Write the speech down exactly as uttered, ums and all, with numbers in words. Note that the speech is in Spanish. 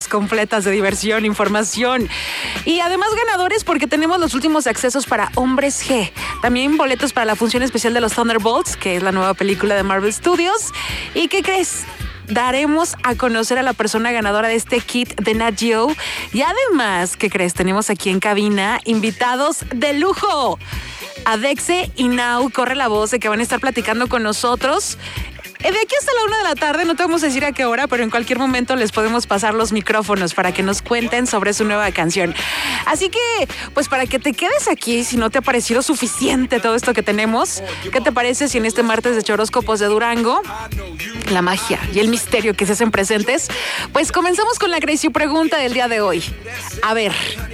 horas completas de diversión, información y además ganadores porque tenemos los últimos accesos para Hombres G. También boletos para la función especial de los Thunderbolts, que es la nueva película de Marvel Studios. ¿Y qué crees? Daremos a conocer a la persona ganadora de este kit de Nat Geo. Y además, ¿qué crees? Tenemos aquí en cabina invitados de lujo. Adexe y Nau, corre la voz de que van a estar platicando con nosotros. De aquí hasta la una de la tarde, no te vamos a decir a qué hora, pero en cualquier momento les podemos pasar los micrófonos para que nos cuenten sobre su nueva canción. Así que, pues para que te quedes aquí, si no te ha parecido suficiente todo esto que tenemos, ¿qué te parece si en este martes de Choróscopos de Durango, la magia y el misterio que se hacen presentes, pues comenzamos con la crazy pregunta del día de hoy? A ver,